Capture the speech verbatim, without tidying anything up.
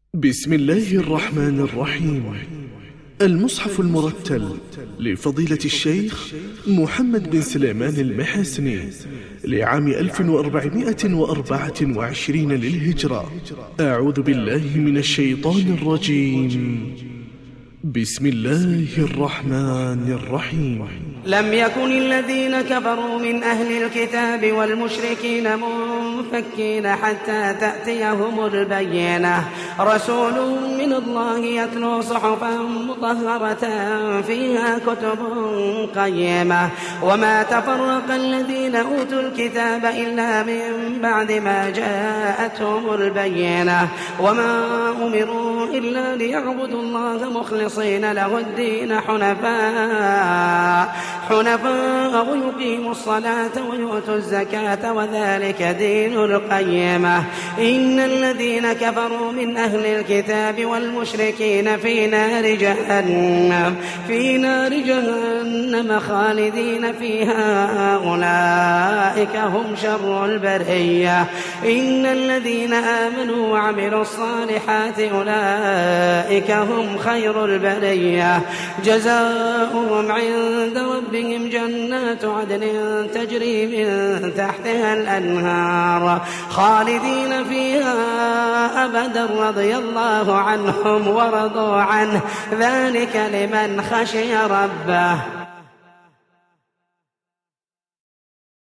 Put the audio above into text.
بسم الله الرحمن الرحيم. المصحف المرتل لفضيلة الشيخ محمد بن سليمان المحاسني لعام ألف وأربعمائة وأربعة وعشرين للهجرة. أعوذ بالله من الشيطان الرجيم. بسم الله الرحمن الرحيم. لم يكن الذين كفروا من أهل الكتاب والمشركين منفكين حتى تأتيهم البينة، رسول من الله يتلو صحفا مطهرة فيها كتب قيمة، وما تفرق الذين أوتوا الكتاب إلا من بعد ما جاءتهم البينة، وما أمروا إلا ليعبدوا الله مخلصين له الدين حنفاء حنفاء ويقيموا الصلاة ويؤتوا الزكاة وذلك دين القيمة. إن الذين كفروا من أهل الكتاب والمشركين في نار جهنم في نار جهنم خالدين فيها، أولئك هم شر البرية. إن الذين آمنوا وعملوا الصالحات أولئك هم خير البرية، جزاؤهم عند ربهم جنات عدن تجري من تحتها الأنهار خالدين فيها أبدا، رضي الله عنهم ورضوا عنه، ذلك لمن خشي ربه.